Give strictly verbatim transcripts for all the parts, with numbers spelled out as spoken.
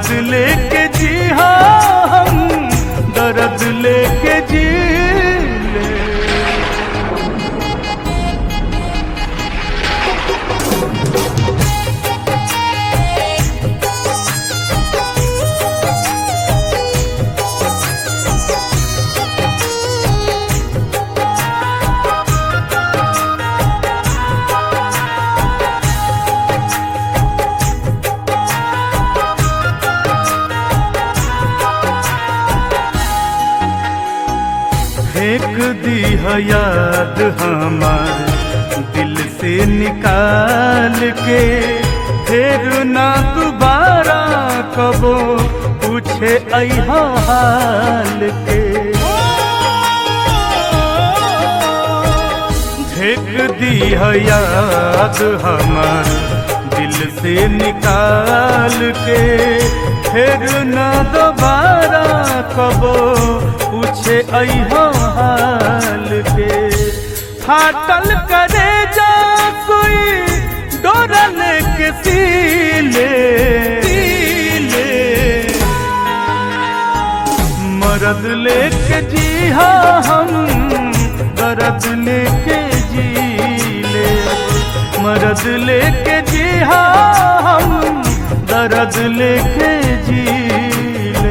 मरद लेके जी हाँ हम दर्द लेके जी ले। फेंक दी है याद हमार दिल से निकाल के, फिर ना दोबारा कबो पूछे अइहा हाल के। फेंक दी है याद हमार दिल से निकाल के, फिर ना दोबारा कबो पूछे अइहा हाल के। फाटल करे जा कोई डोरा लेके सीले सीले, मरद लेके जी हाँ हम दर्द लेके जी ले। मरद लेके जी हाँ हम दर्द लेके जी ले।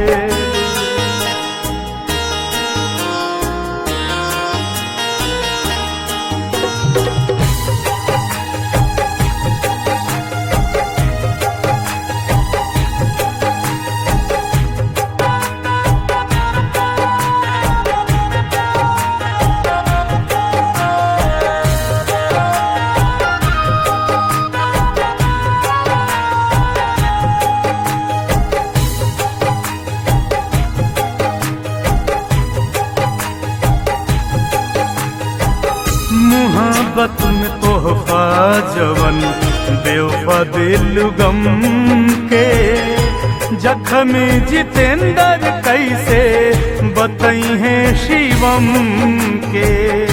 मोहब्बत में तोहफा जवन बेवफा दिल गम के, जख्मी जितेंद्र कैसे बतई है शिवम के।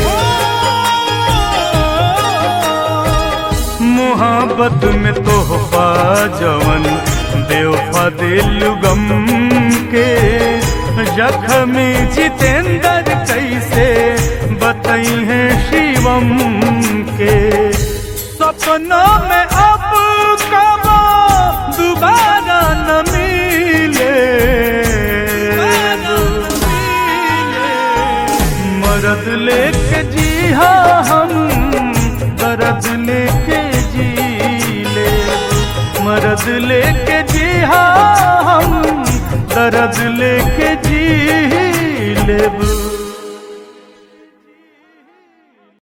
मोहब्बत में तोहफा जवन बेवफा दिल गम के, जख्मी जितेंद्र कैसे बतई है शिवम के। सपनों में अब कबो दोबारा न मिले, मरद लेके जी हाँ हम दर्द लेके जी ले। मरद लेके जी हाँ हम दर्द लेके जी ले।